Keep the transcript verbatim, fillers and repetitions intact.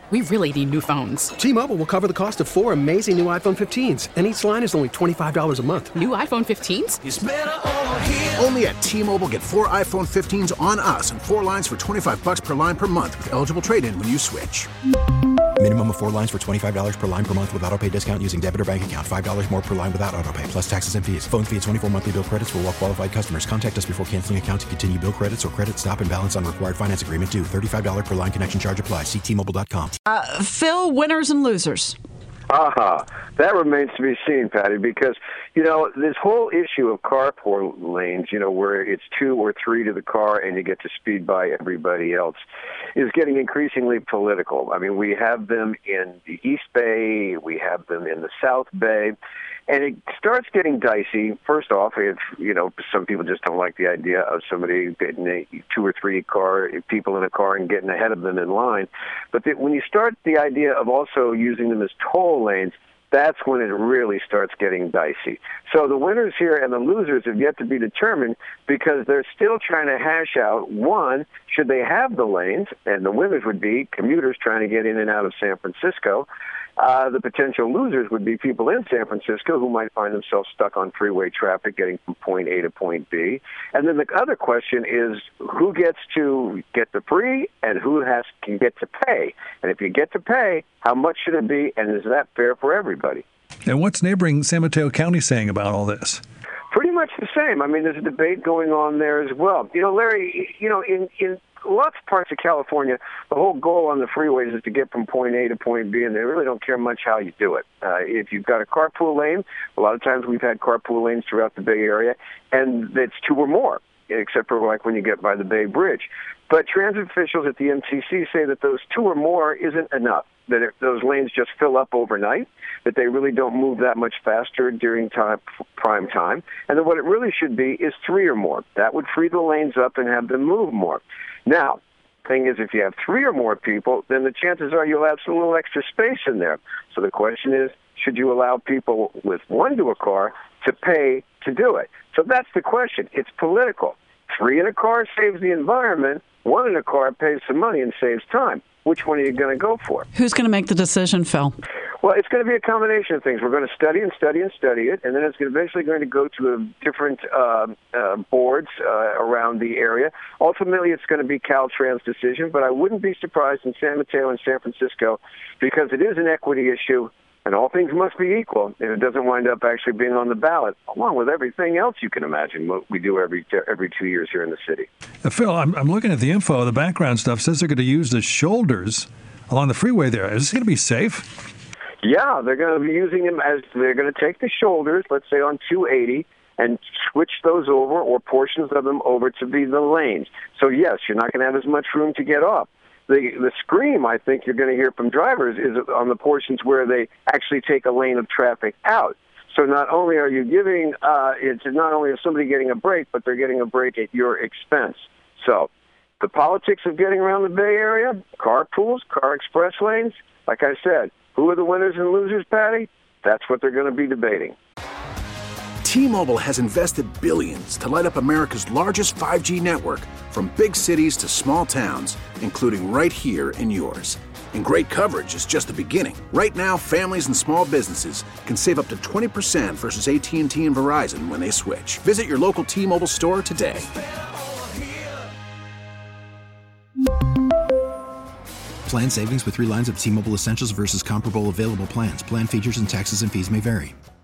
We really need new phones. T-Mobile will cover the cost of four amazing new iPhone fifteens, and each line is only twenty-five dollars a month. New iPhone fifteens? It's better over here. Only at T-Mobile, get four iPhone fifteens on us and four lines for twenty-five dollars per line per month with eligible trade-in when you switch. Minimum of four lines for twenty-five dollars per line per month with autopay discount using debit or bank account. five dollars more per line without autopay, plus taxes and fees. Phone fee at twenty-four monthly bill credits for well-qualified customers. Contact us before canceling account to continue bill credits or credit stop and balance on required finance agreement due. thirty-five dollars per line connection charge applies. See T Mobile dot com. Uh, Phil, winners and losers. Aha, that remains to be seen, Patty, because, you know, this whole issue of carpool lanes, you know, where it's two or three to the car and you get to speed by everybody else, is getting increasingly political. I mean, we have them in the East Bay, we have them in the South Bay, and it starts getting dicey. First off, if, you know, some people just don't like the idea of somebody getting a, two or three car people in a car and getting ahead of them in line. But the, when you start the idea of also using them as toll lanes, that's when it really starts getting dicey. So the winners here and the losers have yet to be determined because they're still trying to hash out, one, should they have the lanes? And the winners would be commuters trying to get in and out of San Francisco. Uh, the potential losers would be people in San Francisco who might find themselves stuck on freeway traffic getting from point A to point B. And then the other question is who gets to get the free and who has can get to pay. And if you get to pay, how much should it be, and is that fair for everybody? And what's neighboring San Mateo County saying about all this? Pretty much the same. I mean, there's a debate going on there as well. You know, Larry, you know, in, in lots of parts of California, the whole goal on the freeways is to get from point A to point B, and they really don't care much how you do it. Uh, if you've got a carpool lane, a lot of times we've had carpool lanes throughout the Bay Area, and it's two or more, except for like when you get by the Bay Bridge. But transit officials at the M T C say that those two or more isn't enough, that it, those lanes just fill up overnight, that they really don't move that much faster during time, prime time, and that what it really should be is three or more. That would free the lanes up and have them move more. Now, the thing is, if you have three or more people, then the chances are you'll have some little extra space in there. So the question is, should you allow people with one to a car to pay to do it? So that's the question. It's political. Three in a car saves the environment. One in a car pays some money and saves time. Which one are you going to go for? Who's going to make the decision, Phil? Well, it's going to be a combination of things. We're going to study and study and study it, and then it's eventually going to go to a different uh, uh, boards uh, around the area. Ultimately, it's going to be Caltrans' decision, but I wouldn't be surprised in San Mateo and San Francisco because it is an equity issue, and all things must be equal, and it doesn't wind up actually being on the ballot, along with everything else you can imagine what we do every every two years here in the city. Uh, Phil, I'm, I'm looking at the info. The background stuff says they're going to use the shoulders along the freeway there. Is this going to be safe? Yeah, they're going to be using them as they're going to take the shoulders, let's say on two eighty, and switch those over or portions of them over to be the lanes. So, yes, you're not going to have as much room to get off. The the scream I think you're going to hear from drivers is on the portions where they actually take a lane of traffic out. So not only are you giving, uh, it's not only is somebody getting a break, but they're getting a break at your expense. So the politics of getting around the Bay Area, carpools, car express lanes, like I said, who are the winners and losers, Patty? That's what they're going to be debating. T-Mobile has invested billions to light up America's largest five G network, from big cities to small towns, including right here in yours. And great coverage is just the beginning. Right now, families and small businesses can save up to twenty percent versus A T and T and Verizon when they switch. Visit your local T-Mobile store today. Plan savings with three lines of T-Mobile Essentials versus comparable available plans. Plan features and taxes and fees may vary.